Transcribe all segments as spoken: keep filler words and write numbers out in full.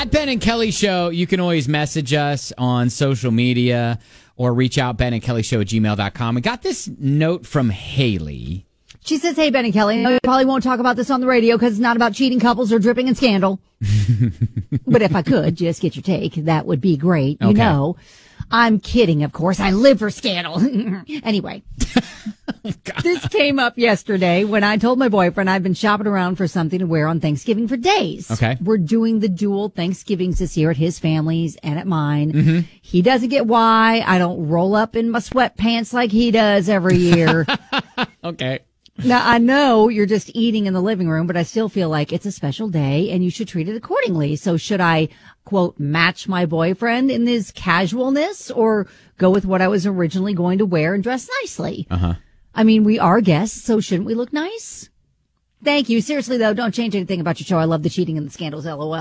At Ben and Kelly Show, you can always message us on social media or reach out, Ben and Kelly Show at gmail dot com. We got this note from Haley. She says, hey, Ben and Kelly, I know you probably won't talk about this on the radio because it's not about cheating couples or dripping in scandal. But if I could just get your take, that would be great. You Okay. know, I'm kidding, of course. I live for scandal. Anyway, this came up yesterday when I told my boyfriend I've been shopping around for something to wear on Thanksgiving for days. Okay. We're doing the dual Thanksgivings this year at his family's and at mine. Mm-hmm. He doesn't get why I don't roll up in my sweatpants like he does every year. Okay. Now, I know you're just eating in the living room, but I still feel like it's a special day and you should treat it accordingly. So should I, quote, match my boyfriend in this casualness or go with what I was originally going to wear and dress nicely? Uh-huh. I mean, we are guests, so shouldn't we look nice? Thank you. Seriously, though, don't change anything about your show. I love the cheating and the scandals, LOL.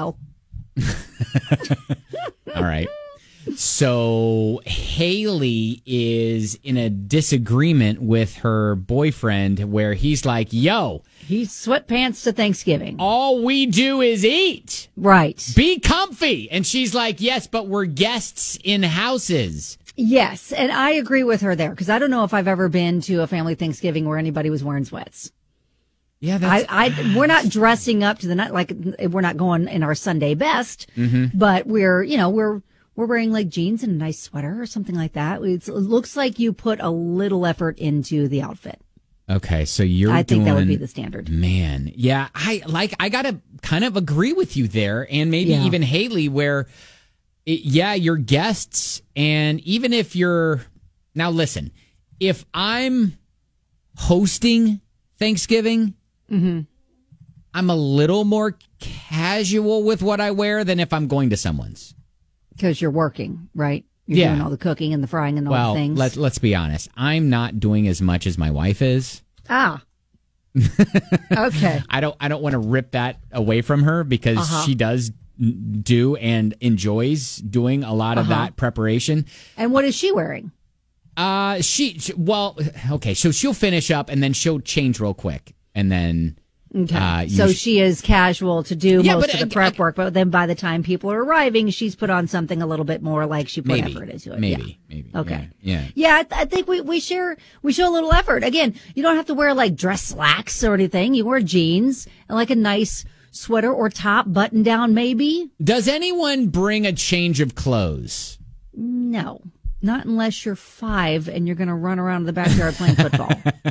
All right. So Haley is in a disagreement with her boyfriend where he's like, yo, He's sweatpants to Thanksgiving. all we do is eat. Right. Be comfy. And she's like, yes, but we're guests in houses. Yes, and I agree with her there because I don't know if I've ever been to a family Thanksgiving where anybody was wearing sweats. Yeah, that's... I, I, we're not dressing up to the night, like we're not going in our Sunday best, Mm-hmm. but we're, you know, we're, we're wearing like jeans and a nice sweater or something like that. It's, it looks like you put a little effort into the outfit. Okay, so you're I think doing, that would be the standard. Man, yeah, I like. I gotta kind of agree with you there, and maybe Yeah. even Haley, where, it, yeah, you're guests, and even if you're now, listen, if I'm hosting Thanksgiving, Mm-hmm. I'm a little more casual with what I wear than if I'm going to someone's. Because you're working, right? You're Yeah. doing all the cooking and the frying and all Well, the things. let's let's be honest. I'm not doing as much as my wife is. Ah. Okay. I don't I don't want to rip that away from her because Uh-huh. she does n- do and enjoys doing a lot of Uh-huh. that preparation. And what is she wearing? Uh she, she well okay, so she'll finish up and then she'll change real quick and then Okay. uh, so you- she is casual to do Yeah, most but of the I- prep I- work, but then by the time people are arriving, she's put on something a little bit more like she put maybe effort into it. maybe Yeah. maybe Okay. yeah, yeah. Yeah, I, th- I think we, we share, we show a little effort. Again, you don't have to wear like dress slacks or anything. You wear jeans and like a nice sweater or top button down maybe. Does anyone bring a change of clothes? No, not unless you're five and you're going to run around the backyard playing football.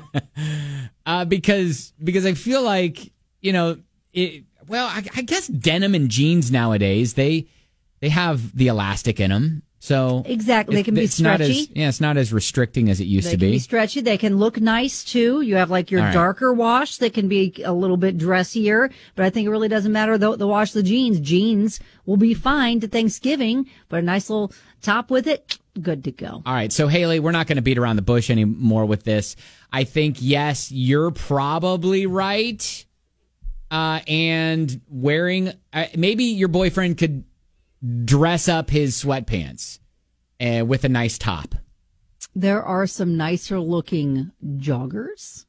Uh because because I feel like, you know, it, well, I, I guess denim and jeans nowadays, they they have the elastic in them. So Exactly. They it- can be it's not as, stretchy. yeah, it's not as restricting as it used They to can be. be stretchy. They can look nice too. You have like your All right. darker wash that can be a little bit dressier, but I think it really doesn't matter the, the wash of the jeans. Jeans will be fine to Thanksgiving, but a nice little top with it, good to go. All right, so Haley, we're not going to beat around the bush anymore with this. I think, yes, you're probably right. Uh, and wearing, uh, maybe your boyfriend could dress up his sweatpants uh, with a nice top. There are some nicer looking joggers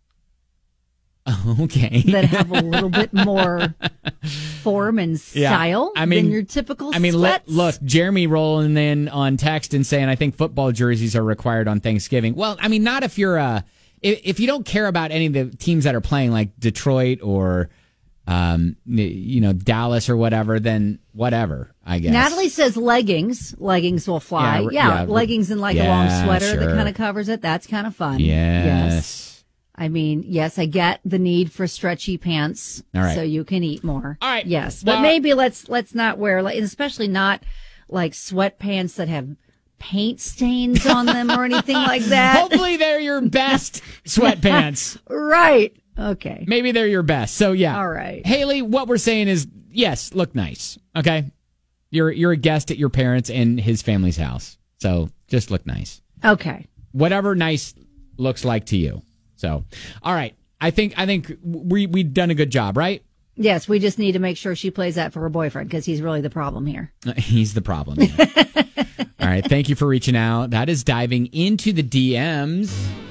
Okay. that have a little bit more form and Yeah. style I mean- than your typical I mean, let, sweats. look, Jeremy rolling in on text and saying, I think football jerseys are required on Thanksgiving. Well, I mean, not if you're, uh, if, if you don't care about any of the teams that are playing, like Detroit or, um, you know, Dallas or whatever, then whatever, I guess. Natalie says leggings. Leggings will fly. Yeah, Yeah, yeah, leggings and like a yeah, long sweater that sure. kind of covers it. That's kind of fun. Yes. I mean, yes, I get the need for stretchy pants All right. so you can eat more. All right. Yes, but Well- maybe let's let's not wear like, especially not like sweatpants that have paint stains on them or anything like that. Hopefully they're your best sweatpants. Right. Okay. Maybe they're your best. So yeah. All right. Haley, what we're saying is, yes, look nice. Okay. You're you're a guest at your parents' and his family's house. So just look nice. Okay. Whatever nice looks like to you. So, all right. I think I think we we've done a good job, right? Yes, we just need to make sure she plays that for her boyfriend because he's really the problem here. He's the problem. Yeah. All right. Thank you for reaching out. That is diving into the D Ms.